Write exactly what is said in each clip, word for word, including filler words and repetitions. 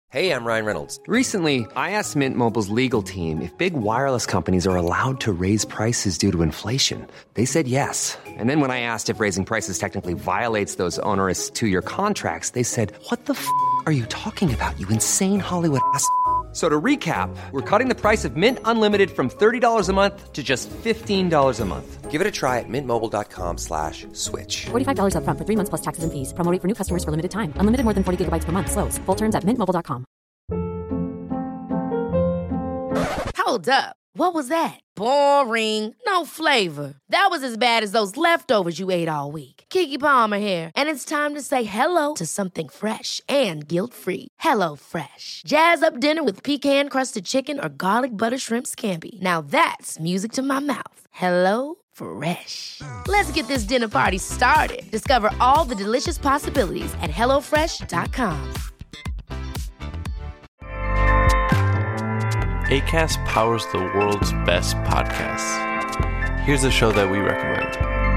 Hey, I'm Ryan Reynolds. Recently, I asked Mint Mobile's legal team if big wireless companies are allowed to raise prices due to inflation. They said yes. And then when I asked if raising prices technically violates those onerous two-year contracts, they said, what the f*** are you talking about, you insane Hollywood ass f- So to recap, we're cutting the price of Mint Unlimited from thirty dollars a month to just fifteen dollars a month. Give it a try at mintmobile.com slash switch. forty-five dollars up front for three months plus taxes and fees. Promo rate for new customers for limited time. Unlimited more than forty gigabytes per month. Slows full terms at mint mobile dot com. Hold up. What was that? Boring. No flavor. That was as bad as those leftovers you ate all week. Keke Palmer here. And it's time to say hello to something fresh and guilt-free. Hello Fresh. Jazz up dinner with pecan-crusted chicken or garlic butter shrimp scampi. Now that's music to my mouth. Hello Fresh. Let's get this dinner party started. Discover all the delicious possibilities at hello fresh dot com. Acast powers the world's best podcasts. Here's a show that we recommend.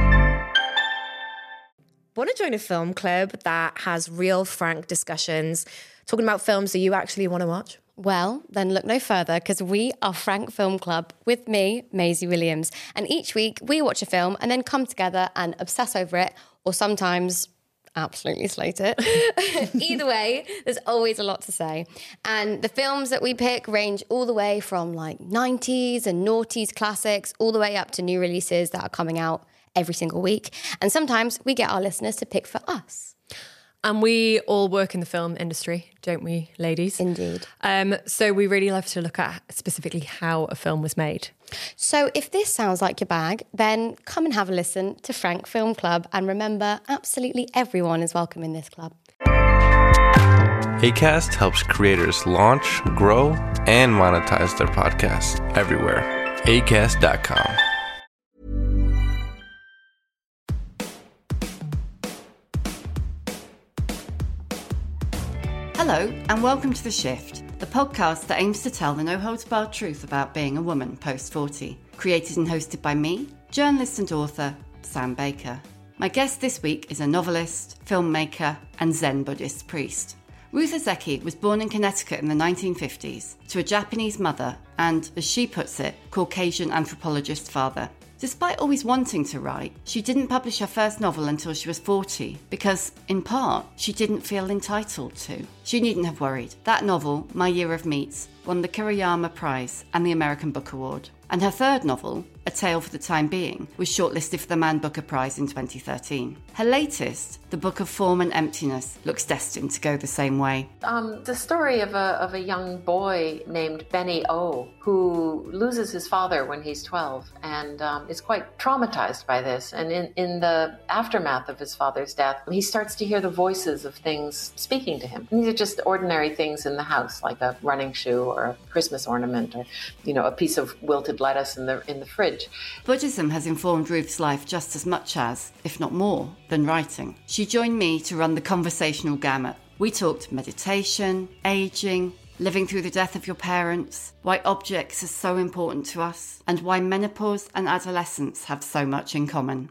Want to join a film club that has real, frank discussions, talking about films that you actually want to watch? Well, then look no further, because we are Frank Film Club with me, Maisie Williams. And each week we watch a film and then come together and obsess over it, or sometimes absolutely slate it. Either way, there's always a lot to say. And the films that we pick range all the way from like nineties and noughties classics, all the way up to new releases that are coming out every single week. And sometimes we get our listeners to pick for us. And we all work in the film industry, don't we, ladies? Indeed. Um, so we really love to look at specifically how a film was made. So if this sounds like your bag, then come and have a listen to Frank Film Club. And remember, absolutely everyone is welcome in this club. Acast helps creators launch, grow, and monetize their podcasts everywhere. acast dot com. Hello, and welcome to The Shift, the podcast that aims to tell the no-holds-barred truth about being a woman post forty. Created and hosted by me, journalist and author, Sam Baker. My guest this week is a novelist, filmmaker, and Zen Buddhist priest. Ruth Ozeki was born in Connecticut in the nineteen fifties to a Japanese mother and, as she puts it, Caucasian anthropologist father. Despite always wanting to write, she didn't publish her first novel until she was forty because, in part, she didn't feel entitled to. She needn't have worried. That novel, My Year of Meats, won the Kiriyama Prize and the American Book Award. And her third novel, A Tale for the Time Being, was shortlisted for the Man Booker Prize in twenty thirteen. Her latest, The Book of Form and Emptiness, looks destined to go the same way. Um, the story of a, of a young boy named Benny O, who loses his father when he's twelve and um, is quite traumatized by this. And in, in the aftermath of his father's death, he starts to hear the voices of things speaking to him. And these are just ordinary things in the house, like a running shoe or a Christmas ornament or, you know, a piece of wilted lettuce in the in the fridge. Buddhism has informed Ruth's life just as much as, if not more, than writing. She joined me to run the conversational gamut. We talked meditation, aging, living through the death of your parents, why objects are so important to us, and why menopause and adolescence have so much in common.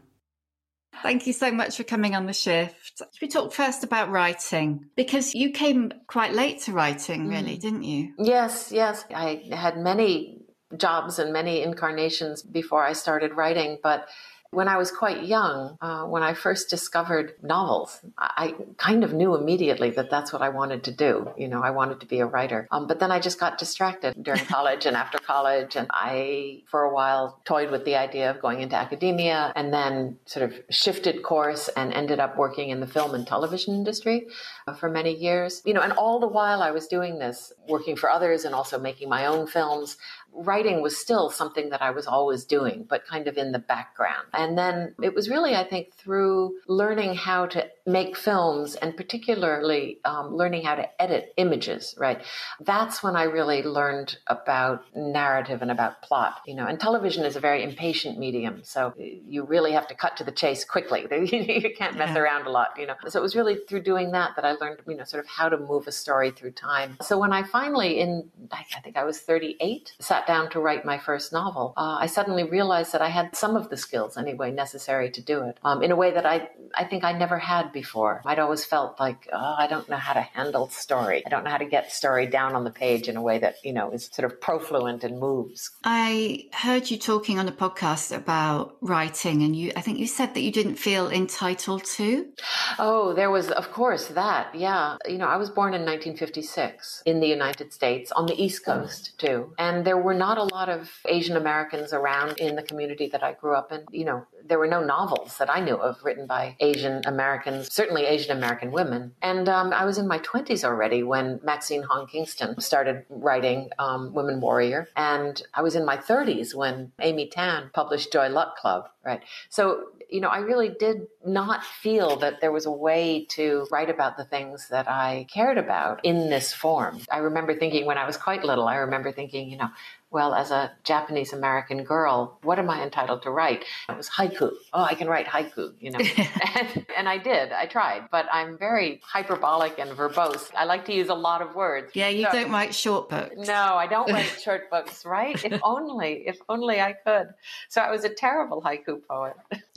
Thank you so much for coming on The Shift. We talked first about writing, because you came quite late to writing, really, mm. didn't you? Yes, yes. I had many jobs and many incarnations before I started writing, but when I was quite young, uh, when I first discovered novels, I, I kind of knew immediately that that's what I wanted to do. You know, I wanted to be a writer. Um, but then I just got distracted during college and after college. And I, for a while, toyed with the idea of going into academia and then sort of shifted course and ended up working in the film and television industry uh, for many years. You know, and all the while I was doing this, working for others and also making my own films, writing was still something that I was always doing, but kind of in the background. And then it was really, I think, through learning how to make films and particularly um, learning how to edit images, right? That's when I really learned about narrative and about plot, you know, and television is a very impatient medium. So you really have to cut to the chase quickly. You can't mess yeah. around a lot, you know. So it was really through doing that that I learned, you know, sort of how to move a story through time. So when I finally, in, I think I was thirty-eight, sat sat down to write my first novel, uh, I suddenly realized that I had some of the skills anyway necessary to do it um, in a way that I, I think I never had before. I'd always felt like, oh, I don't know how to handle story. I don't know how to get story down on the page in a way that, you know, is sort of profluent and moves. I heard you talking on a podcast about writing, and you, I think you said that you didn't feel entitled to. Oh, there was, of course, that. Yeah. You know, I was born in nineteen fifty-six in the United States, on the East Coast too. And there were not a lot of Asian Americans around in the community that I grew up in. You know, there were no novels that I knew of written by Asian Americans, certainly Asian American women. And um, I was in my twenties already when Maxine Hong Kingston started writing um, Women Warrior. And I was in my thirties when Amy Tan published Joy Luck Club, right? So, you know, I really did not feel that there was a way to write about the things that I cared about in this form. I remember thinking when I was quite little, I remember thinking, you know, well, as a Japanese American girl, what am I entitled to write? It was haiku. Oh, I can write haiku, you know. and, and I did. I tried. But I'm very hyperbolic and verbose. I like to use a lot of words. Yeah, you so, don't write short books. No, I don't write short books, right? If only, if only I could. So I was a terrible haiku poet.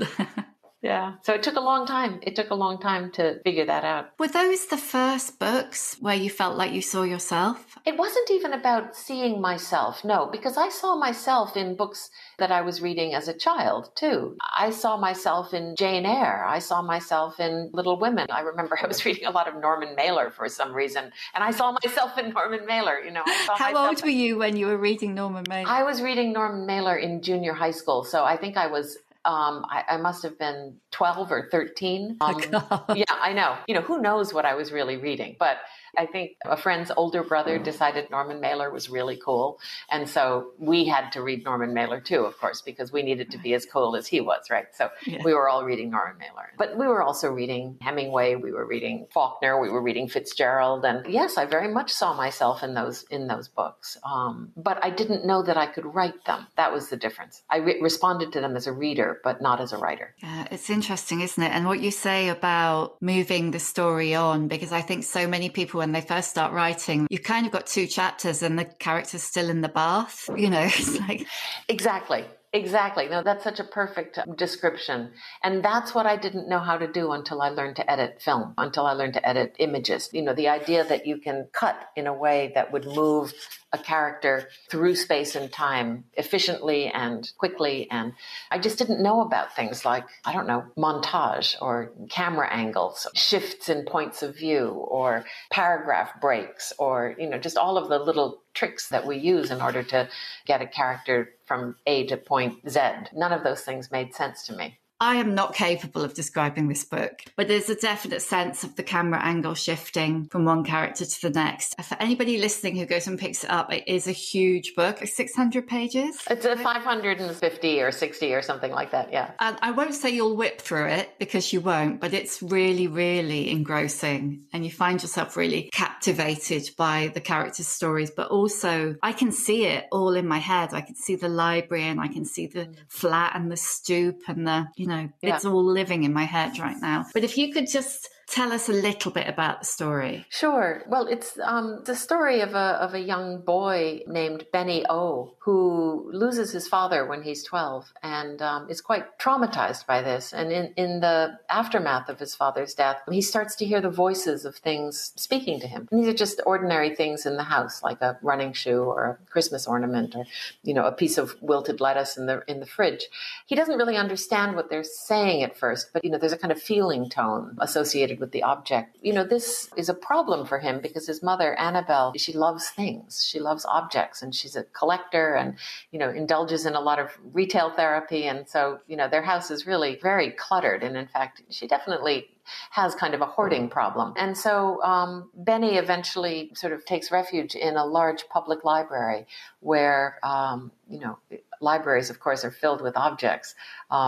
Yeah. So it took a long time. It took a long time to figure that out. Were those the first books where you felt like you saw yourself? It wasn't even about seeing myself, no, because I saw myself in books that I was reading as a child, too. I saw myself in Jane Eyre. I saw myself in Little Women. I remember I was reading a lot of Norman Mailer for some reason, and I saw myself in Norman Mailer. You know, I saw How old were you when you were reading Norman Mailer? I was reading Norman Mailer in junior high school, so I think I was Um, I, I must have been twelve or thirteen. Um, oh yeah, I know. You know, who knows what I was really reading? But I think a friend's older brother decided Norman Mailer was really cool. And so we had to read Norman Mailer too, of course, because we needed to be as cool as he was, right? So yeah. We were all reading Norman Mailer. But we were also reading Hemingway, we were reading Faulkner, we were reading Fitzgerald. And yes, I very much saw myself in those in those books. Um, but I didn't know that I could write them. That was the difference. I re- responded to them as a reader, but not as a writer. Yeah, it's interesting, isn't it? And what you say about moving the story on, because I think so many people, when they first start writing, you've kind of got two chapters and the character's still in the bath. You know, it's like... Exactly. Exactly. No, that's such a perfect description. And that's what I didn't know how to do until I learned to edit film, until I learned to edit images. You know, the idea that you can cut in a way that would move a character through space and time efficiently and quickly. And I just didn't know about things like, I don't know, montage or camera angles, shifts in points of view, or paragraph breaks, or, you know, just all of the little tricks that we use in order to get a character from A to point Z. None of those things made sense to me. I am not capable of describing this book, but there's a definite sense of the camera angle shifting from one character to the next. For anybody listening who goes and picks it up, it is a huge book, six hundred pages. It's a five hundred fifty or sixty or something like that, yeah. And I won't say you'll whip through it, because you won't, but it's really, really engrossing. And you find yourself really captivated by the characters' stories, but also I can see it all in my head. I can see the library, and I can see the mm. flat and the stoop and the, you know, yeah. It's all living in my head right now. But if you could just tell us a little bit about the story. Sure. Well, it's um, the story of a of a young boy named Benny O, who loses his father when he's twelve and um, is quite traumatized by this. And in, in the aftermath of his father's death, he starts to hear the voices of things speaking to him. And these are just ordinary things in the house, like a running shoe or a Christmas ornament, or, you know, a piece of wilted lettuce in the in the fridge. He doesn't really understand what they're saying at first, but, you know, there's a kind of feeling tone associated with the object. You know, this is a problem for him because his mother, Annabelle, she loves things. She loves objects, and she's a collector and, you know, indulges in a lot of retail therapy. And so, you know, their house is really very cluttered. And in fact, she definitely has kind of a hoarding problem. And so um, Benny eventually sort of takes refuge in a large public library where, um, you know, libraries, of course, are filled with objects. Um,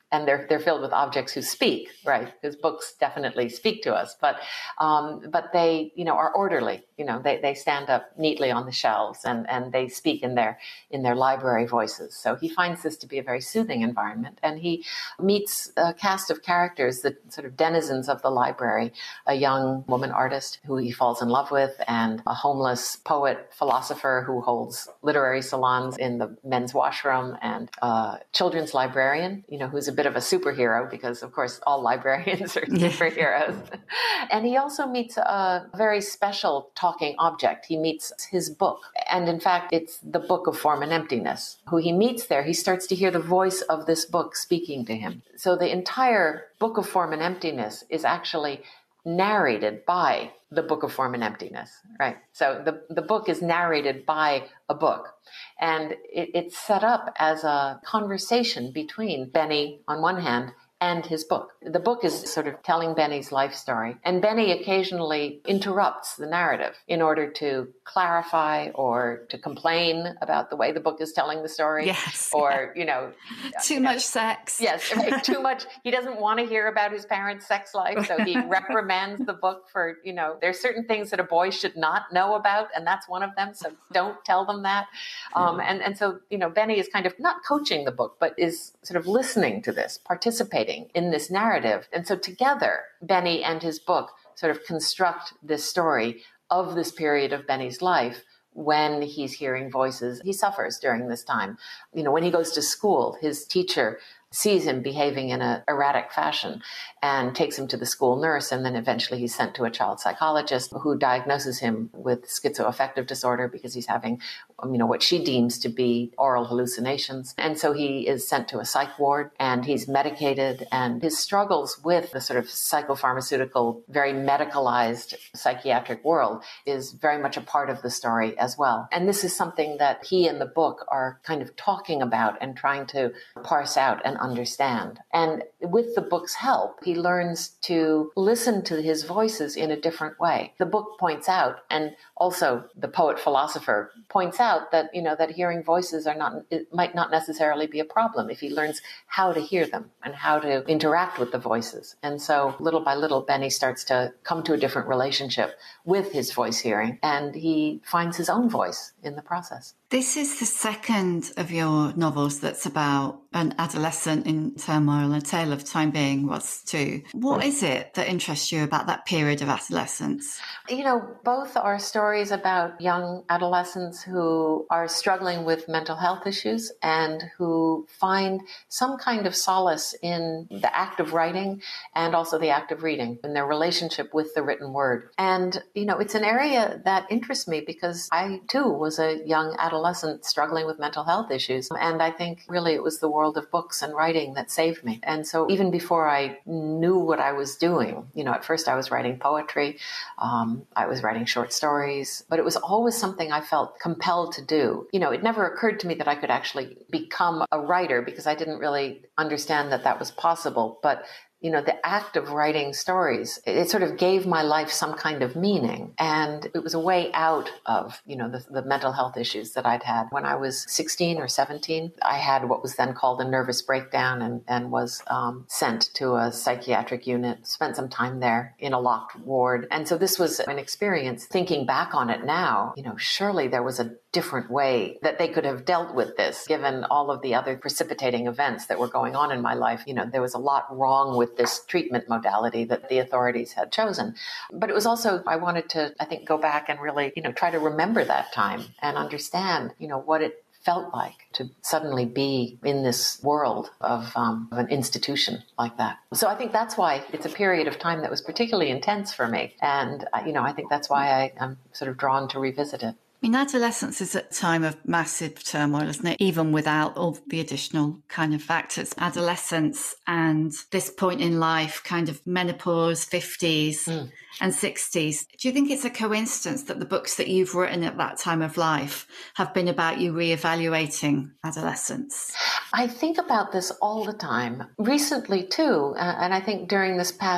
and they're they're filled with objects who speak, right? Because books definitely speak to us, but um, but they, you know, are orderly. You know, they, they stand up neatly on the shelves, and, and they speak in their in their library voices. So he finds this to be a very soothing environment, and he meets a cast of characters, the sort of denizens of the library, a young woman artist who he falls in love with, and a homeless poet philosopher who holds literary salons in the men's washroom, and a children's librarian, you know, who's a bit of a superhero because, of course, all librarians are superheroes. And he also meets a very special talking object. He meets his book. And in fact, it's the Book of Form and Emptiness. Who he meets there, he starts to hear the voice of this book speaking to him. So the entire Book of Form and Emptiness is actually narrated by the Book of Form and Emptiness, right? So the, the book is narrated by a book. And it, it's set up as a conversation between Benny on one hand and his book. The book is sort of telling Benny's life story. And Benny occasionally interrupts the narrative in order to clarify or to complain about the way the book is telling the story. Yes. Or, you know. Too you much know, sex. Yes, right, too much. He doesn't want to hear about his parents' sex life, so he reprimands the book for, you know, there's certain things that a boy should not know about, and that's one of them, so don't tell them that. Um, and, and so, you know, Benny is kind of not coaching the book, but is sort of listening to this, participating in this narrative. And so together, Benny and his book sort of construct this story of this period of Benny's life when he's hearing voices. He suffers during this time. You know, when he goes to school, his teacher sees him behaving in an erratic fashion and takes him to the school nurse. And then eventually he's sent to a child psychologist who diagnoses him with schizoaffective disorder because he's having, you know, what she deems to be oral hallucinations. And so he is sent to a psych ward and he's medicated, and his struggles with the sort of psychopharmaceutical, very medicalized psychiatric world is very much a part of the story as well. And this is something that he and the book are kind of talking about and trying to parse out and understand. And with the book's help, he learns to listen to his voices in a different way. The book points out, and also the poet philosopher points out that, you know, that hearing voices are not, it might not necessarily be a problem if he learns how to hear them and how to interact with the voices. And so little by little, Benny starts to come to a different relationship with his voice hearing, and he finds his own voice in the process. This is the second of your novels that's about an adolescent in turmoil, A Tale of Time Being was too. What is it that interests you about that period of adolescence? You know, both are stories about young adolescents who are struggling with mental health issues and who find some kind of solace in the act of writing and also the act of reading, in their relationship with the written word. And, you know, it's an area that interests me because I, too, was a young adolescent adolescent struggling with mental health issues. And I think really it was the world of books and writing that saved me. And so even before I knew what I was doing, you know, at first I was writing poetry, um, I was writing short stories, but it was always something I felt compelled to do. You know, it never occurred to me that I could actually become a writer because I didn't really understand that that was possible. But you know, the act of writing stories, it sort of gave my life some kind of meaning. And it was a way out of, you know, the, the mental health issues that I'd had. When I was sixteen or seventeen, I had what was then called a nervous breakdown and, and was um, sent to a psychiatric unit, spent some time there in a locked ward. And so this was an experience. Thinking back on it now, you know, surely there was a different way that they could have dealt with this, given all of the other precipitating events that were going on in my life. You know, there was a lot wrong with this treatment modality that the authorities had chosen. But it was also, I wanted to, I think, go back and really, you know, try to remember that time and understand, you know, what it felt like to suddenly be in this world of, um, of an institution like that. So I think that's why it's a period of time that was particularly intense for me. And, uh, you know, I think that's why I, I'm sort of drawn to revisit it. I mean, adolescence is a time of massive turmoil, isn't it? Even without all the additional kind of factors. Adolescence and this point in life, kind of menopause, fifties mm. and sixties. Do you think it's a coincidence that the books that you've written at that time of life have been about you reevaluating adolescence? I think about this all the time. Recently, too, uh, and I think during this past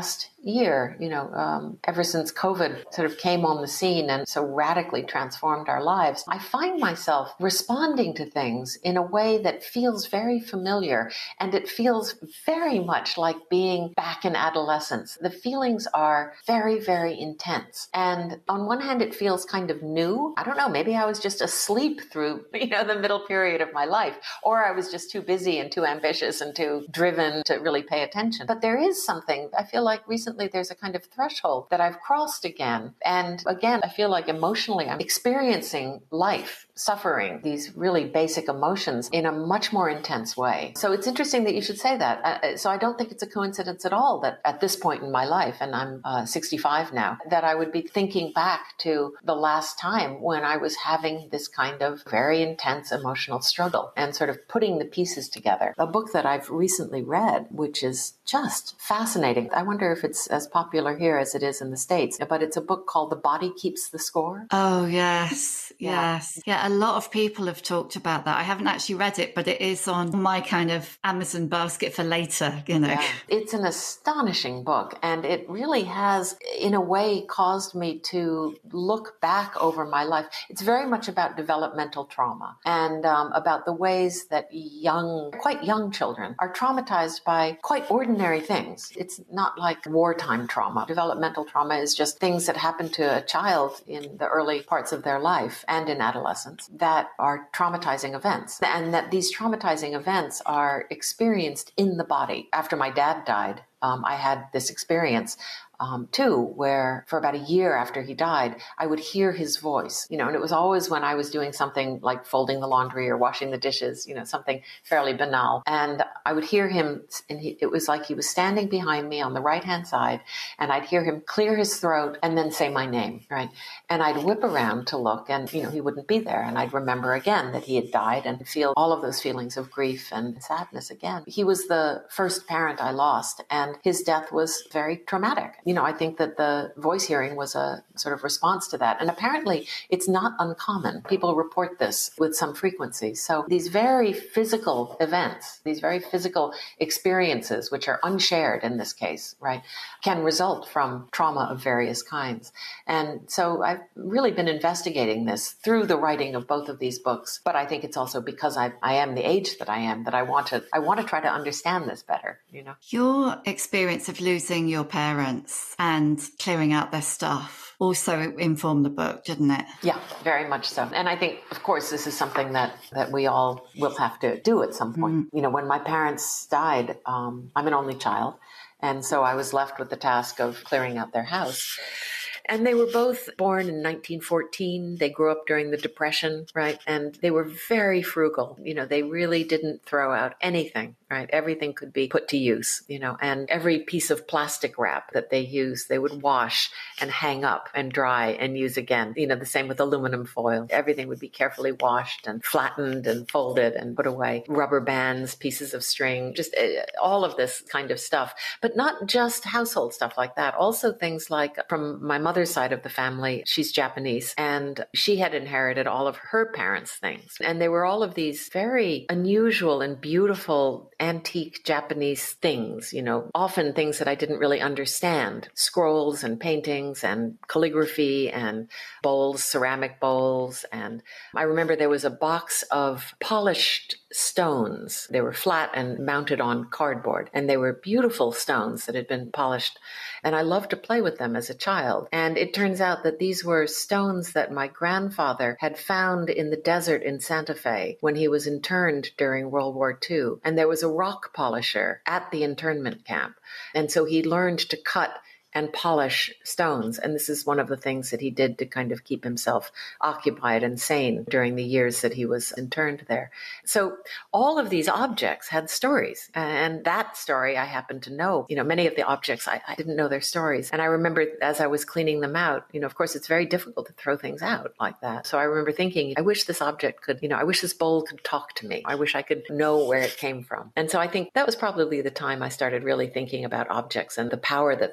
year, you know, um, ever since COVID sort of came on the scene and so radically transformed our lives, I find myself responding to things in a way that feels very familiar. And it feels very much like being back in adolescence. The feelings are very, very intense. And on one hand, it feels kind of new. I don't know, maybe I was just asleep through, you know, the middle period of my life, or I was just too busy and too ambitious and too driven to really pay attention. But there is something, I feel like recently there's a kind of threshold that I've crossed again. And again, I feel like emotionally I'm experiencing life, suffering, these really basic emotions in a much more intense way. So it's interesting that you should say that. Uh, so I don't think it's a coincidence at all that at this point in my life, and I'm uh, sixty-five now, that I would be thinking back to the last time when I was having this kind of very intense emotional struggle and sort of putting the pieces together. A book that I've recently read, which is just fascinating. I wonder if it's as popular here as it is in the States, but it's a book called The Body Keeps the Score. Oh, yes. Yes. Yeah, a lot of people have talked about that. I haven't actually read it, but it is on my kind of Amazon basket for later, you know. Yeah. It's an astonishing book, and it really has, in a way, caused me to look back over my life. It's very much about developmental trauma and um, about the ways that young, quite young children are traumatized by quite ordinary things. It's not like wartime trauma. Developmental trauma is just things that happen to a child in the early parts of their life and in adolescence that are traumatizing events, and that these traumatizing events are experienced in the body. After my dad died, um, I had this experience Um, too, where for about a year after he died, I would hear his voice, you know, and it was always when I was doing something like folding the laundry or washing the dishes, you know, something fairly banal. And I would hear him, and he, it was like he was standing behind me on the right-hand side, and I'd hear him clear his throat and then say my name, right? And I'd whip around to look, and, you know, he wouldn't be there. And I'd remember again that he had died and feel all of those feelings of grief and sadness again. He was the first parent I lost, and his death was very traumatic. You know, I think that the voice hearing was a sort of response to that. And apparently it's not uncommon. People report this with some frequency. So these very physical events, these very physical experiences, which are unshared in this case, right, can result from trauma of various kinds. And so I've really been investigating this through the writing of both of these books. But I think it's also because I, I am the age that I am that I want to, I want to try to understand this better, you know. Your experience of losing your parents and clearing out their stuff also informed the book, didn't it? Yeah, very much so. And I think, of course, this is something that, that we all will have to do at some point. Mm. You know, when my parents died, um, I'm an only child. And so I was left with the task of clearing out their house. And they were both born in nineteen fourteen. They grew up during the Depression, right? And they were very frugal. You know, they really didn't throw out anything, right? Everything could be put to use, you know, and every piece of plastic wrap that they used, they would wash and hang up and dry and use again. You know, the same with aluminum foil. Everything would be carefully washed and flattened and folded and put away. Rubber bands, pieces of string, just uh, all of this kind of stuff. But not just household stuff like that. Also things like from my mother mother's side of the family, she's Japanese, and she had inherited all of her parents' things. And they were all of these very unusual and beautiful antique Japanese things, you know, often things that I didn't really understand. Scrolls and paintings and calligraphy and bowls, ceramic bowls. And I remember there was a box of polished stones. They were flat and mounted on cardboard, and they were beautiful stones that had been polished. And I loved to play with them as a child. And it turns out that these were stones that my grandfather had found in the desert in Santa Fe when he was interned during World War Two. And there was a rock polisher at the internment camp. And so he learned to cut and polish stones. And this is one of the things that he did to kind of keep himself occupied and sane during the years that he was interned there. So all of these objects had stories. And that story I happened to know. You know, many of the objects, I, I didn't know their stories. And I remember as I was cleaning them out, you know, of course, it's very difficult to throw things out like that. So I remember thinking, I wish this object could, you know, I wish this bowl could talk to me. I wish I could know where it came from. And so I think that was probably the time I started really thinking about objects and the power that they have.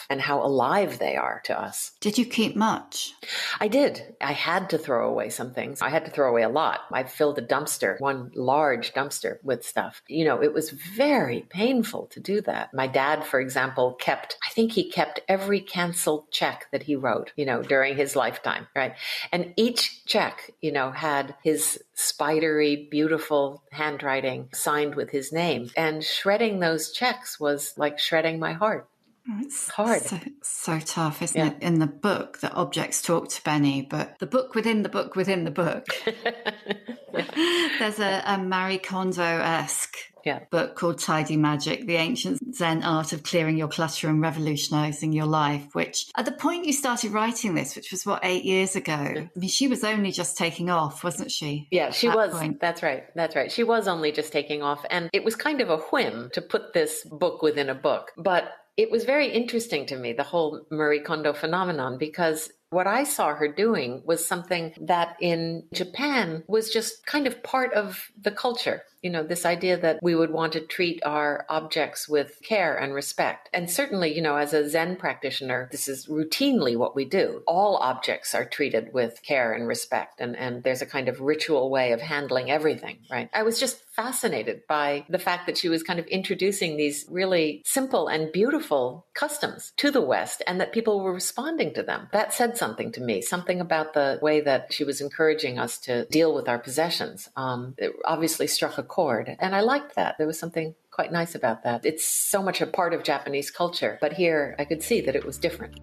stuff and how alive they are to us. Did you keep much? I did. I had to throw away some things. I had to throw away a lot. I filled a dumpster, one large dumpster with stuff. You know, it was very painful to do that. My dad, for example, kept, I think he kept every canceled check that he wrote, you know, during his lifetime, right? And each check, you know, had his spidery, beautiful handwriting signed with his name. And shredding those checks was like shredding my heart. It's hard. So, so tough, isn't Yeah. it? In the book, the objects talk to Benny, but the book within the book within the book. There's a, a Marie Kondo-esque Yeah. book called Tidy Magic, The Ancient Zen Art of Clearing Your Clutter and Revolutionizing Your Life, which at the point you started writing this, which was, what, eight years ago, I mean, she was only just taking off, wasn't she? Yeah, she At that was. point. That's right. That's right. She was only just taking off. And it was kind of a whim to put this book within a book. But it was very interesting to me, the whole Marie Kondo phenomenon, because what I saw her doing was something that in Japan was just kind of part of the culture. You know, this idea that we would want to treat our objects with care and respect. And certainly, you know, as a Zen practitioner, this is routinely what we do. All objects are treated with care and respect. And, and there's a kind of ritual way of handling everything, right? I was just fascinated by the fact that she was kind of introducing these really simple and beautiful customs to the West and that people were responding to them. That said something to me, something about the way that she was encouraging us to deal with our possessions. Um, it obviously struck a chord. And I liked that. There was something quite nice about that. It's so much a part of Japanese culture, but here I could see that it was different.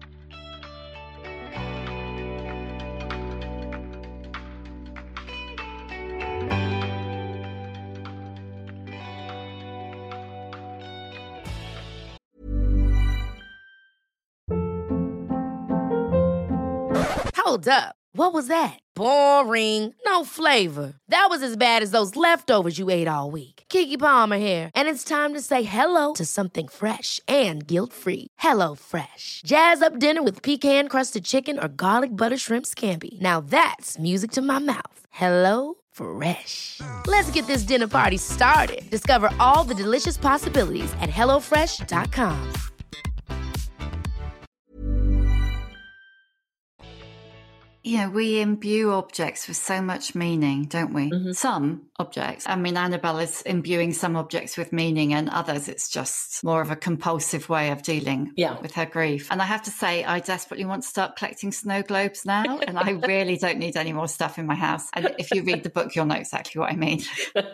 Hold up. What was that? Boring. No flavor. That was as bad as those leftovers you ate all week. Keke Palmer here, and it's time to say hello to something fresh and guilt-free. Hello Fresh. Jazz up dinner with pecan-crusted chicken or garlic butter shrimp scampi. Now that's music to my mouth. Hello Fresh. Let's get this dinner party started. Discover all the delicious possibilities at hello fresh dot com. You know, we imbue objects with so much meaning, don't we? Mm-hmm. Some objects. I mean, Annabelle is imbuing some objects with meaning and others it's just more of a compulsive way of dealing Yeah. with her grief. And I have to say, I desperately want to start collecting snow globes now. And I really don't need any more stuff in my house. And if you read the book, you'll know exactly what I mean.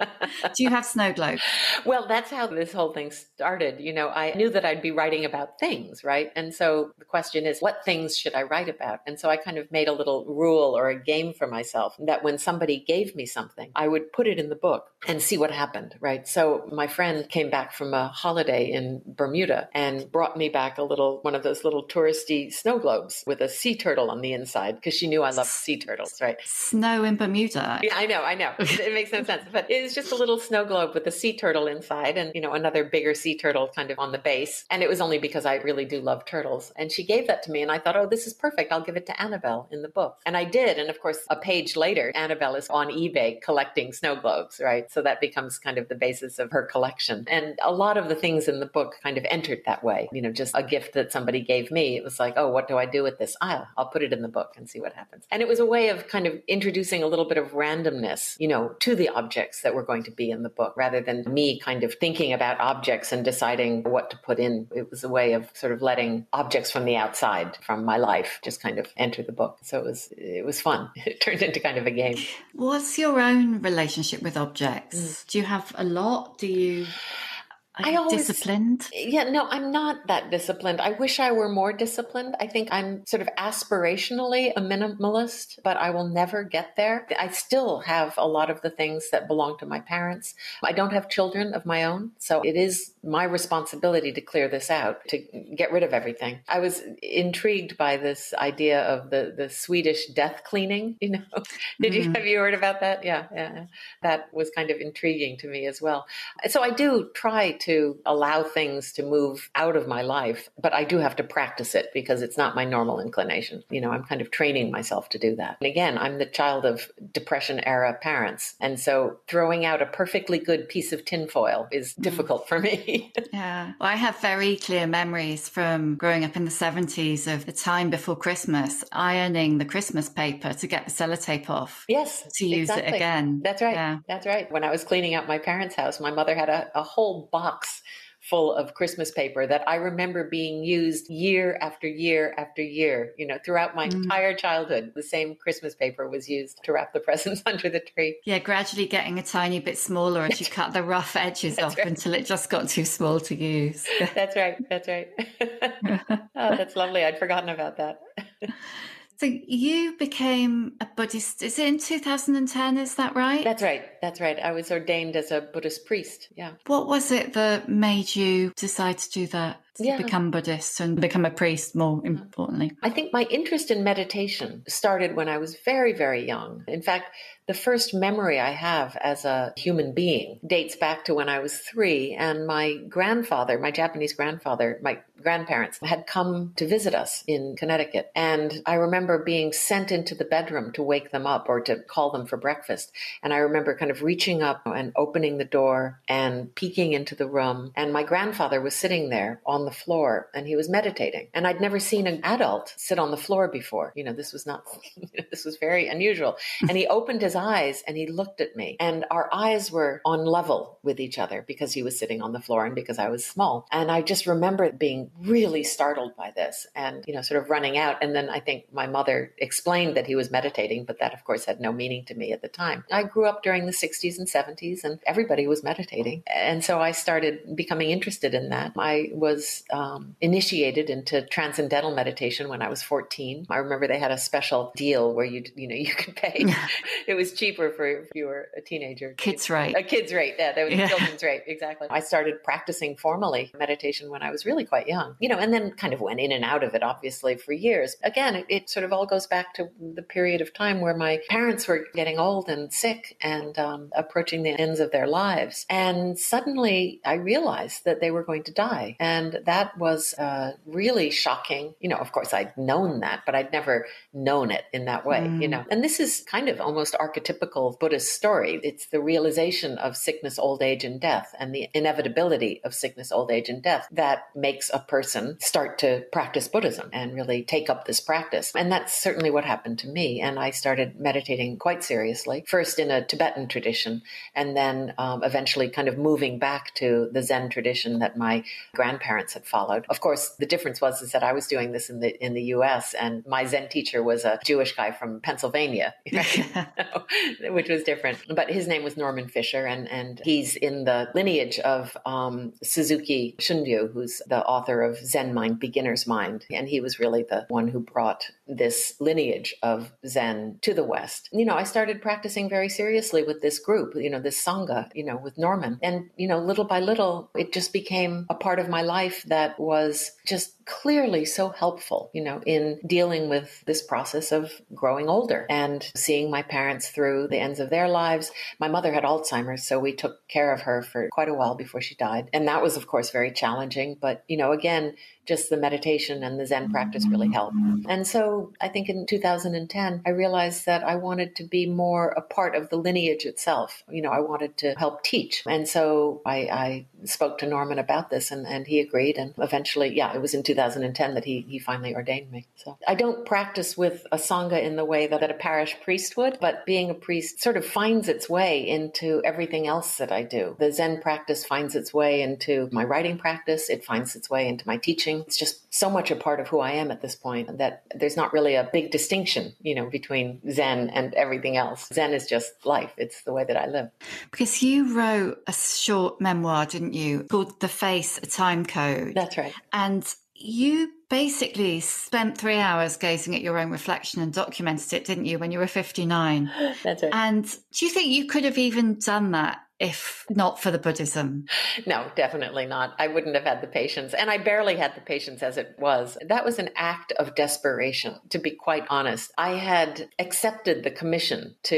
Do you have snow globes? Well, that's how this whole thing started. You know, I knew that I'd be writing about things, right? And so the question is, what things should I write about? And so I kind of made a little rule or a game for myself that when somebody gave me something, I would put it in the book and see what happened, right? So my friend came back from a holiday in Bermuda and brought me back a little, one of those little touristy snow globes with a sea turtle on the inside because she knew I loved sea turtles, right? Snow in Bermuda. Yeah, I know, I know. It makes no sense. But it was just a little snow globe with a sea turtle inside and, you know, another bigger sea turtle kind of on the base. And it was only because I really do love turtles. And she gave that to me and I thought, oh, this is perfect. I'll give it to Annabelle in the book. And I did. And of course, a page later, Annabelle is on eBay collecting snow globes, right? So that becomes kind of the basis of her collection. And a lot of the things in the book kind of entered that way. You know, just a gift that somebody gave me. It was like, oh, what do I do with this? I'll, I'll put it in the book and see what happens. And it was a way of kind of introducing a little bit of randomness, you know, to the objects that were going to be in the book, rather than me kind of thinking about objects and deciding what to put in. It was a way of sort of letting objects from the outside, from my life, just kind of enter the book. So it was, it was fun. It turned into kind of a game. What's your own relationship with objects? Mm. Do you have a lot? Do you... Are you I always, disciplined? Yeah, no, I'm not that disciplined. I wish I were more disciplined. I think I'm sort of aspirationally a minimalist, but I will never get there. I still have a lot of the things that belong to my parents. I don't have children of my own, so it is my responsibility to clear this out, to get rid of everything. I was intrigued by this idea of the, the Swedish death cleaning, you know. Did mm-hmm. you have you heard about that? Yeah, yeah. That was kind of intriguing to me as well. So I do try to to allow things to move out of my life, but I do have to practice it because it's not my normal inclination. You know, I'm kind of training myself to do that. And again, I'm the child of Depression era parents. And so throwing out a perfectly good piece of tinfoil is difficult for me. Yeah. Well, I have very clear memories from growing up in the seventies of the time before Christmas, ironing the Christmas paper to get the sellotape off. Yes. To use exactly. it again. That's right. Yeah. That's right. When I was cleaning out my parents' house, my mother had a, a whole box full of Christmas paper that I remember being used year after year after year. You know, throughout my mm. entire childhood, the same Christmas paper was used to wrap the presents under the tree. Yeah, gradually getting a tiny bit smaller as you cut the rough edges that's off right. until it just got too small to use. That's right. That's right. Oh, that's lovely. I'd forgotten about that. So you became a Buddhist, is it in two thousand ten, is that right? That's right. That's right. I was ordained as a Buddhist priest. Yeah. What was it that made you decide to do that? To yeah. become Buddhist and become a priest, more importantly? I think my interest in meditation started when I was very, very young. In fact, the first memory I have as a human being dates back to when I was three, and my grandfather, my Japanese grandfather, my grandparents had come to visit us in Connecticut. And I remember being sent into the bedroom to wake them up or to call them for breakfast. And I remember kind of reaching up and opening the door and peeking into the room. And my grandfather was sitting there on the floor and he was meditating. And I'd never seen an adult sit on the floor before. You know, this was not, this was very unusual. And he opened his eyes and he looked at me, and our eyes were on level with each other because he was sitting on the floor and because I was small. And I just remember being really startled by this and, you know, sort of running out. And then I think my mother explained that he was meditating, but that of course had no meaning to me at the time. I grew up during the sixties and seventies and everybody was meditating. And so I started becoming interested in that. I was um, initiated into transcendental meditation when I was fourteen. I remember they had a special deal where you, you know, you could pay. It was cheaper for if you were a teenager. Kids rate. A kid's rate. Yeah, that was yeah. a children's rate. Exactly. I started practicing formally meditation when I was really quite young, you know, and then kind of went in and out of it, obviously, for years. Again, it, it sort of all goes back to the period of time where my parents were getting old and sick and um, approaching the ends of their lives. And suddenly I realized that they were going to die. And that was uh, really shocking. You know, of course, I'd known that, but I'd never known it in that way, mm. you know. And this is kind of almost archetypical Buddhist story. It's the realization of sickness, old age, and death, and the inevitability of sickness, old age, and death that makes a person start to practice Buddhism and really take up this practice. And that's certainly what happened to me. And I started meditating quite seriously, first in a Tibetan tradition, and then um, eventually kind of moving back to the Zen tradition that my grandparents had followed. Of course, the difference was is that I was doing this in the in the U S, and my Zen teacher was a Jewish guy from Pennsylvania, right? Which was different. But his name was Norman Fisher, and, and he's in the lineage of um, Suzuki Shunryu, who's the author of Zen Mind, Beginner's Mind. And he was really the one who brought this lineage of Zen to the West. You know, I started practicing very seriously with this group, you know, this Sangha, you know, with Norman. And, you know, little by little, it just became a part of my life that was just clearly so helpful, you know, in dealing with this process of growing older and seeing my parents through the ends of their lives. My mother had Alzheimer's, so we took care of her for quite a while before she died. And that was, of course, very challenging. But, you know, again, just the meditation and the Zen practice really helped. And so I think in two thousand ten, I realized that I wanted to be more a part of the lineage itself. You know, I wanted to help teach. And so I, I spoke to Norman about this, and, and he agreed. And eventually, yeah, it was in two thousand ten that he, he finally ordained me. So I don't practice with a Sangha in the way that, that a parish priest would, but being a priest sort of finds its way into everything else that I do. The Zen practice finds its way into my writing practice. It finds its way into my teaching. It's just so much a part of who I am at this point that there's not really a big distinction, you know, between Zen and everything else. Zen is just life. It's the way that I live. Because you wrote a short memoir, didn't you, called The Face, A Time Code? That's right. And you basically spent three hours gazing at your own reflection and documented it, didn't you, when you were fifty-nine? That's right. And do you think you could have even done that if not for the Buddhism? No, definitely not. I wouldn't have had the patience. And I barely had the patience as it was. That was an act of desperation, to be quite honest. I had accepted the commission to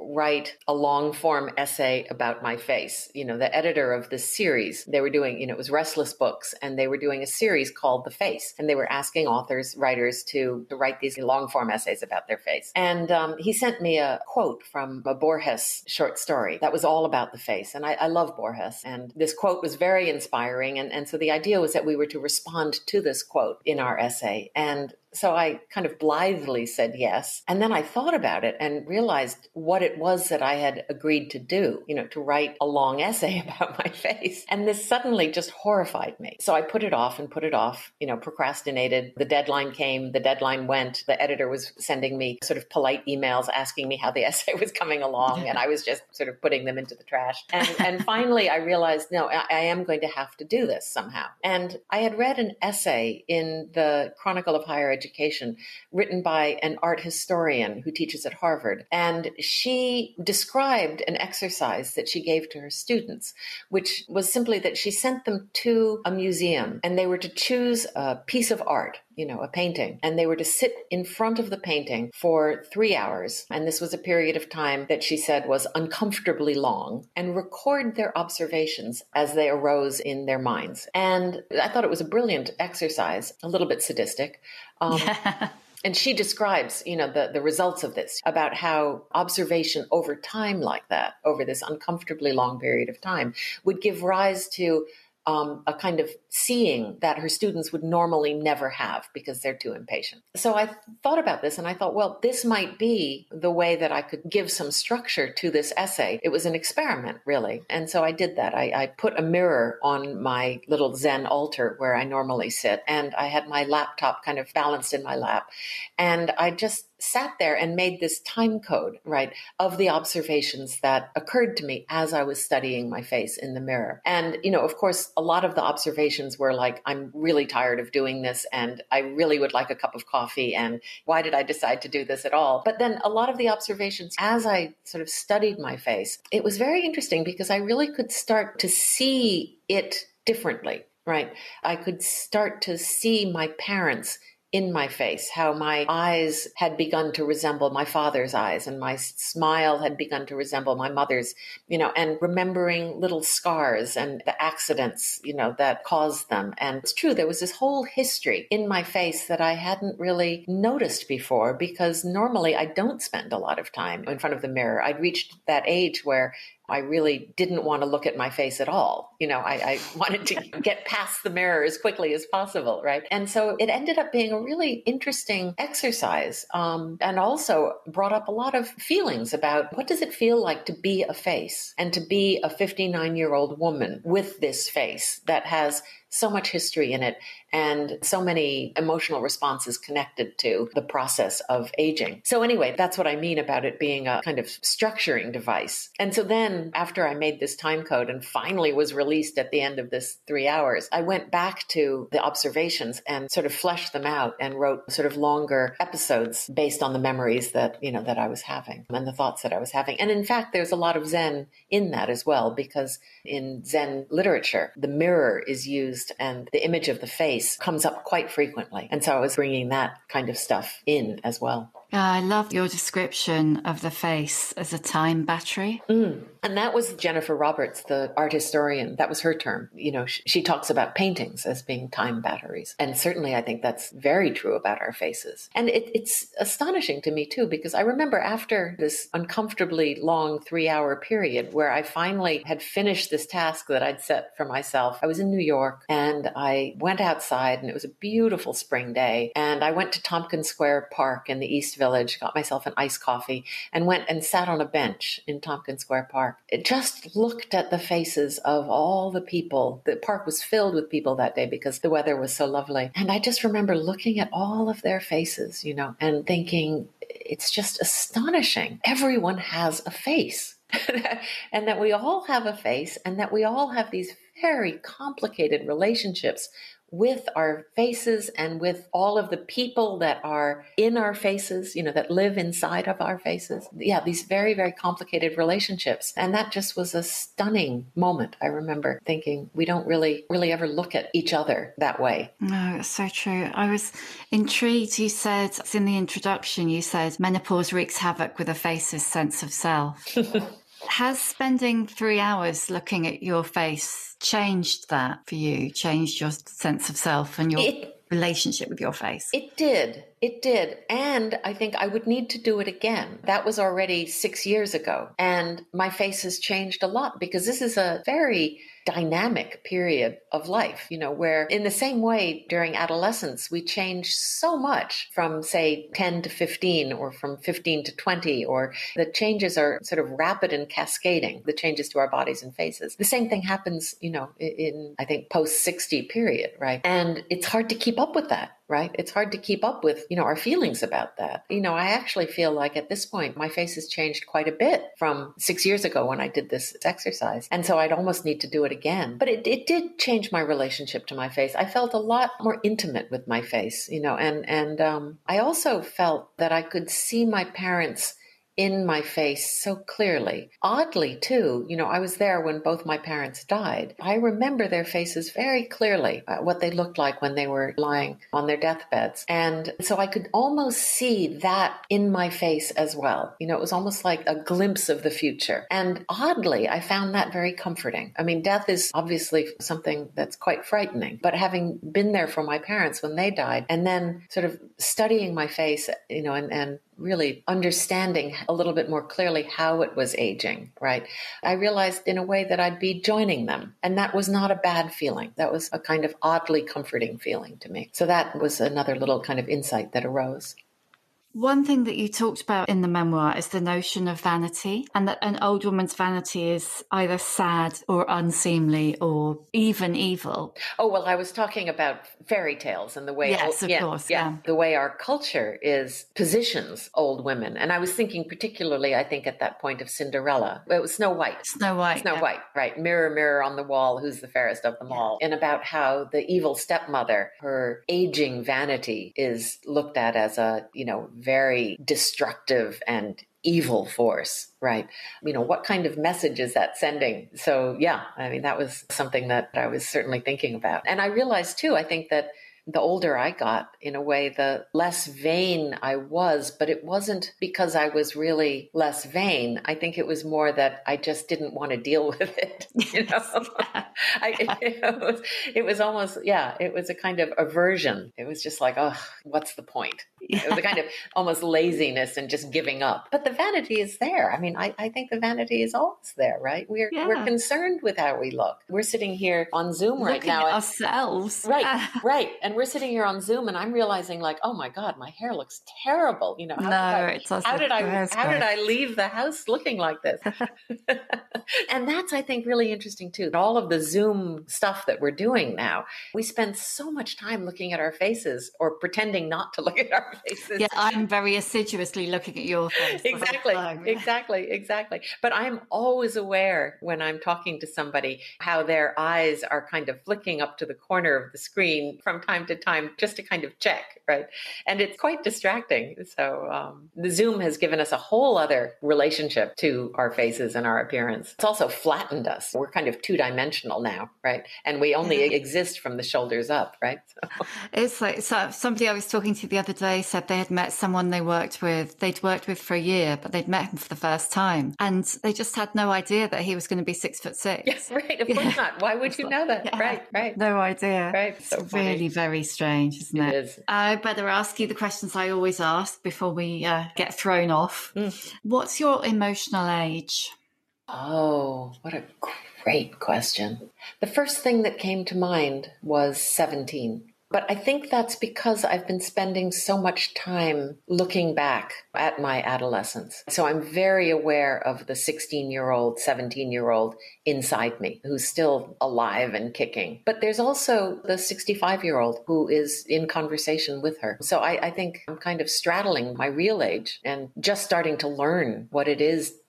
write a long form essay about my face. You know, the editor of this series, they were doing, you know, it was Restless Books, and they were doing a series called The Face. And they were asking authors, writers to, to write these long form essays about their face. And um, he sent me a quote from a Borges short story that was all about the face. And I, I love Borges. And this quote was very inspiring. And, and so the idea was that we were to respond to this quote in our essay. And so I kind of blithely said yes. And then I thought about it and realized what it was that I had agreed to do, you know, to write a long essay about my face. And this suddenly just horrified me. So I put it off and put it off, you know, procrastinated. The deadline came, the deadline went. The editor was sending me sort of polite emails asking me how the essay was coming along. And I was just sort of putting them into the trash. And, and finally I realized, no, I, I am going to have to do this somehow. And I had read an essay in the Chronicle of Higher Education Education, written by an art historian who teaches at Harvard. And she described an exercise that she gave to her students, which was simply that she sent them to a museum and they were to choose a piece of art, you know, a painting, and they were to sit in front of the painting for three hours. And this was a period of time that she said was uncomfortably long, and record their observations as they arose in their minds. And I thought it was a brilliant exercise, a little bit sadistic. Um, yeah. And she describes, you know, the, the results of this, about how observation over time like that, over this uncomfortably long period of time, would give rise to Um, a kind of seeing that her students would normally never have because they're too impatient. So I thought about this and I thought, well, this might be the way that I could give some structure to this essay. It was an experiment, really. And so I did that. I, I put a mirror on my little Zen altar where I normally sit, and I had my laptop kind of balanced in my lap. And I just sat there and made this time code, right, of the observations that occurred to me as I was studying my face in the mirror. And, you know, of course, a lot of the observations were like, I'm really tired of doing this and I really would like a cup of coffee. And why did I decide to do this at all? But then a lot of the observations, as I sort of studied my face, it was very interesting because I really could start to see it differently, right? I could start to see my parents in my face, how my eyes had begun to resemble my father's eyes and my smile had begun to resemble my mother's, you know, and remembering little scars and the accidents, you know, that caused them. And it's true, there was this whole history in my face that I hadn't really noticed before, because normally I don't spend a lot of time in front of the mirror. I'd reached that age where I really didn't want to look at my face at all. You know, I, I wanted to get past the mirror as quickly as possible, right? And so it ended up being a really interesting exercise, um, and also brought up a lot of feelings about what does it feel like to be a face and to be a fifty-nine-year-old woman with this face that has so much history in it and so many emotional responses connected to the process of aging. So anyway, that's what I mean about it being a kind of structuring device. And so then after I made this time code and finally was released at the end of this three hours, I went back to the observations and sort of fleshed them out and wrote sort of longer episodes based on the memories that, you know, that I was having and the thoughts that I was having. And in fact, there's a lot of Zen in that as well, because in Zen literature, the mirror is used and the image of the face comes up quite frequently. And so I was bringing that kind of stuff in as well. Yeah, I love your description of the face as a time battery. Mm. And that was Jennifer Roberts, the art historian. That was her term. You know, she, she talks about paintings as being time batteries. And certainly I think that's very true about our faces. And it, it's astonishing to me too, because I remember after this uncomfortably long three hour period where I finally had finished this task that I'd set for myself, I was in New York and I went outside and it was a beautiful spring day. And I went to Tompkins Square Park in the East Village, got myself an iced coffee and went and sat on a bench in Tompkins Square Park. It just looked at the faces of all the people. The park was filled with people that day because the weather was so lovely. And I just remember looking at all of their faces, you know, and thinking, it's just astonishing. Everyone has a face. And that we all have a face and that we all have these very complicated relationships with our faces and with all of the people that are in our faces, you know, that live inside of our faces. Yeah, these very, very complicated relationships. And that just was a stunning moment. I remember thinking, we don't really, really ever look at each other that way. No, it's so true. I was intrigued. You said in the introduction, you said menopause wreaks havoc with a face's sense of self. Has spending three hours looking at your face changed that for you, changed your sense of self and your it, relationship with your face? It did. It did. And I think I would need to do it again. That was already six years ago. And my face has changed a lot because this is a very dynamic period of life, you know, where in the same way during adolescence, we change so much from, say, ten to fifteen or from fifteen to twenty, or the changes are sort of rapid and cascading, the changes to our bodies and faces. The same thing happens, you know, in, I think, post sixty period, right? And it's hard to keep up with that. Right? It's hard to keep up with, you know, our feelings about that. You know, I actually feel like at this point, my face has changed quite a bit from six years ago when I did this exercise. And so I'd almost need to do it again. But it, it did change my relationship to my face. I felt a lot more intimate with my face, you know, and, and um, I also felt that I could see my parents in my face so clearly. Oddly, too, you know, I was there when both my parents died. I remember their faces very clearly, uh, what they looked like when they were lying on their deathbeds. And so I could almost see that in my face as well. You know, it was almost like a glimpse of the future. And oddly, I found that very comforting. I mean, death is obviously something that's quite frightening, but having been there for my parents when they died, and then sort of studying my face, you know, and, and really understanding a little bit more clearly how it was aging, right? I realized in a way that I'd be joining them. And that was not a bad feeling. That was a kind of oddly comforting feeling to me. So that was another little kind of insight that arose. One thing that you talked about in the memoir is the notion of vanity, and that an old woman's vanity is either sad or unseemly or even evil. Oh, well, I was talking about fairy tales and the way, yes, old, of yeah, course, yeah, yeah. the way our culture is positions old women. And I was thinking particularly, I think at that point of Cinderella. It was Snow White. Snow White. Snow yeah. White, right. Mirror, mirror on the wall, who's the fairest of them yeah. all. And about how the evil stepmother, her aging vanity is looked at as a, you know, very destructive and evil force, right? You know, what kind of message is that sending? So yeah, I mean, that was something that I was certainly thinking about. And I realized too, I think that the older I got, in a way, the less vain I was, but it wasn't because I was really less vain. I think it was more that I just didn't want to deal with it. You know, I, it, was, it was almost, yeah, it was a kind of aversion. It was just like, oh, what's the point? Yeah. It was a kind of almost laziness and just giving up. But the vanity is there. I mean, I, I think the vanity is always there, right? We're yeah. we're concerned with how we look. We're sitting here on Zoom right Looking now. At ourselves. Right, right. And we're sitting here on Zoom and I'm realizing like, oh my God, my hair looks terrible. You know, how no, did I, it's also how did I, how did I leave the house looking like this? And that's, I think, really interesting too. All of the Zoom stuff that we're doing now, we spend so much time looking at our faces or pretending not to look at our faces. Yeah, I'm very assiduously looking at your face. Exactly, exactly, exactly. But I'm always aware when I'm talking to somebody how their eyes are kind of flicking up to the corner of the screen from time to time just to kind of check, right? And it's quite distracting. So um, the Zoom has given us a whole other relationship to our faces and our appearance. It's also flattened us. We're kind of two-dimensional now, right? And we only yeah. exist from the shoulders up, right? So. It's like so somebody I was talking to the other day said they had met someone they worked with, they'd worked with for a year, but they'd met him for the first time. And they just had no idea that he was going to be six foot six. Yes, right. Of course yeah. not. Why would you know that? Yeah. Right, right. No idea. Right. So it's funny. Really very strange, isn't it? It is. I better ask you the questions I always ask before we uh, get thrown off. Mm. What's your emotional age? Oh, what a great question. The first thing that came to mind was seventeen. But I think that's because I've been spending so much time looking back at my adolescence. So I'm very aware of the sixteen-year-old, seventeen-year-old inside me who's still alive and kicking. But there's also the sixty-five-year-old who is in conversation with her. So I, I think I'm kind of straddling my real age and just starting to learn what it is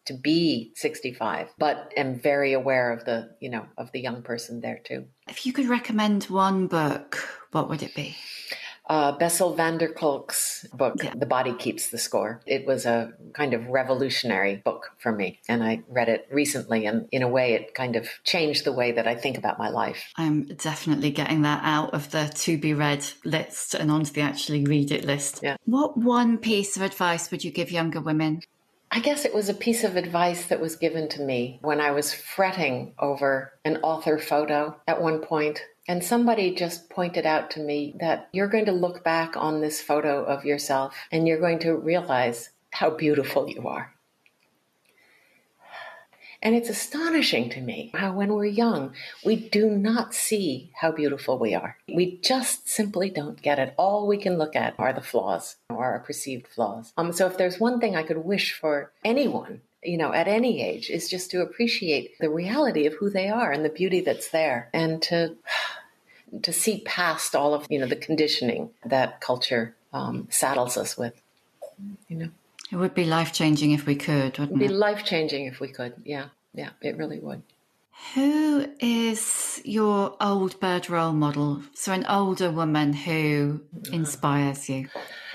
to be sixty-five, but am very aware of the, you know, of the young person there too. If you could recommend one book, what would it be? Uh, Bessel van der Kolk's book, Yeah. The Body Keeps the Score. It was a kind of revolutionary book for me. And I read it recently, and in a way it kind of changed the way that I think about my life. I'm definitely getting that out of the to-be-read list and onto the actually read it list. Yeah. What one piece of advice would you give younger women? I guess it was a piece of advice that was given to me when I was fretting over an author photo at one point. And somebody just pointed out to me that you're going to look back on this photo of yourself and you're going to realize how beautiful you are. And it's astonishing to me how when we're young, we do not see how beautiful we are. We just simply don't get it. All we can look at are the flaws, or our perceived flaws. Um, so if there's one thing I could wish for anyone, you know, at any age, is just to appreciate the reality of who they are and the beauty that's there, and to to see past all of, you know, the conditioning that culture um, saddles us with, you know. It would be life-changing if we could, wouldn't It would be it? life-changing if we could. Yeah, yeah, it really would. Who is your old bird role model? So an older woman who inspires you.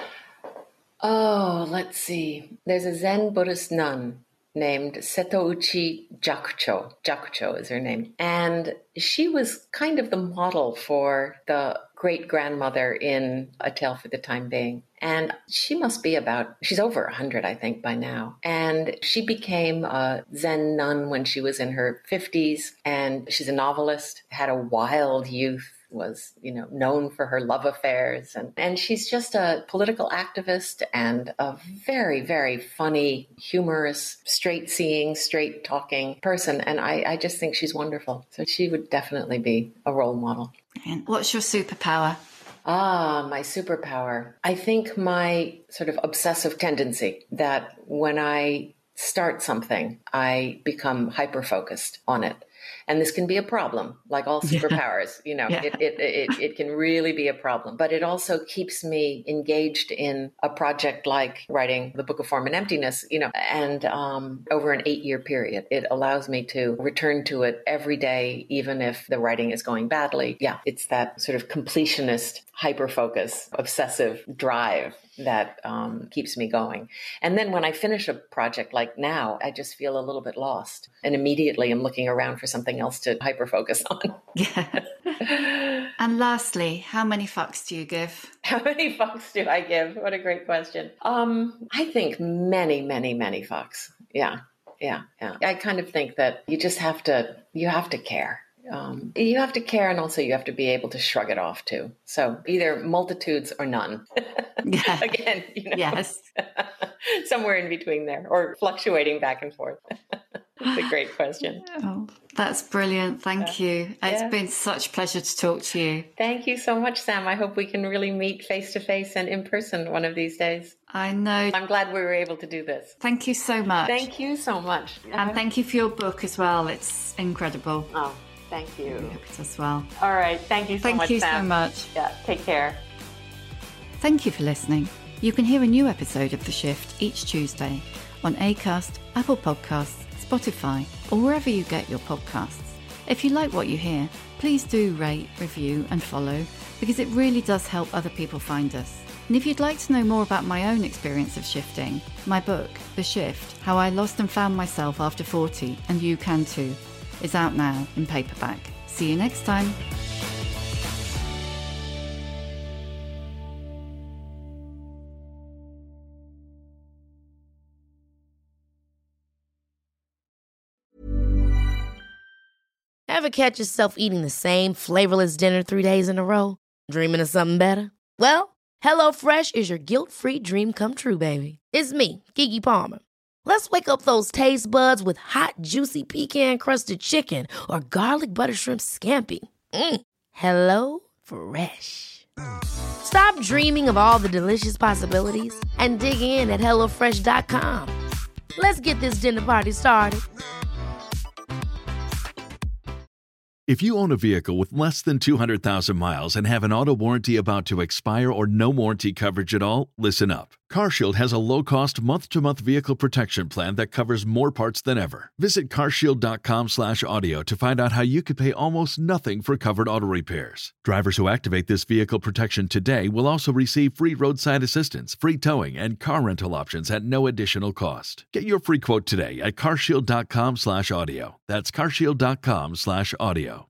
Oh, let's see. There's a Zen Buddhist nun named Setouchi Jakucho. Jakucho is her name. And she was kind of the model for the great-grandmother in A Tale for the Time Being. And she must be about, she's over one hundred, I think, by now. And she became a Zen nun when she was in her fifties. And she's a novelist, had a wild youth, was, you know, known for her love affairs. And, and she's just a political activist and a very, very funny, humorous, straight-seeing, straight-talking person. And I, I just think she's wonderful. So she would definitely be a role model. And what's your superpower? Ah, my superpower. I think my sort of obsessive tendency that when I start something, I become hyper-focused on it. And this can be a problem, like all superpowers, you know, Yeah. it, it, it, it can really be a problem. But it also keeps me engaged in a project like writing the Book of Form and Emptiness, you know, and um, over an eight year period, it allows me to return to it every day, even if the writing is going badly. Yeah, it's that sort of completionist, hyper-focus, obsessive drive that um, keeps me going. And then when I finish a project like now, I just feel a little bit lost. And immediately I'm looking around for something else to hyper-focus on. Yeah. And lastly, how many fucks do you give? How many fucks do I give? What a great question. Um, I think many, many, many fucks. Yeah, yeah, yeah. I kind of think that you just have to, you have to care. Um, you have to care, and also you have to be able to shrug it off too. So either multitudes or none. Yeah. Again, you know, Yes. somewhere in between there, or fluctuating back and forth. It's a great question. Oh, that's brilliant. Thank you. It's Yeah. been such a pleasure to talk to you. Thank you so much, Sam. I hope we can really meet face to face and in person one of these days. I know. I'm glad we were able to do this. Thank you so much. Thank you so much. And thank you for your book as well. It's incredible. Oh, thank you. As well. All right. Thank you so Thank much, you Sam. so much. Yeah. Take care. Thank you for listening. You can hear a new episode of The Shift each Tuesday on Acast, Apple Podcasts, Spotify, or wherever you get your podcasts. If you like what you hear, please do rate, review, and follow, because it really does help other people find us. And if you'd like to know more about my own experience of shifting, my book, The Shift, How I Lost and Found Myself After forty, and you can too, is out now in paperback. See you next time. Ever catch yourself eating the same flavorless dinner three days in a row? Dreaming of something better? Well, HelloFresh is your guilt-free dream come true, baby. It's me, Keke Palmer. Let's wake up those taste buds with hot, juicy pecan-crusted chicken or garlic butter shrimp scampi. Mm. Hello Fresh. Stop dreaming of all the delicious possibilities and dig in at hello fresh dot com. Let's get this dinner party started. If you own a vehicle with less than two hundred thousand miles and have an auto warranty about to expire or no warranty coverage at all, listen up. CarShield has a low-cost month-to-month vehicle protection plan that covers more parts than ever. Visit carshield.com slash audio to find out how you could pay almost nothing for covered auto repairs. Drivers who activate this vehicle protection today will also receive free roadside assistance, free towing, and car rental options at no additional cost. Get your free quote today at carshield.com slash audio. That's carshield.com slash audio.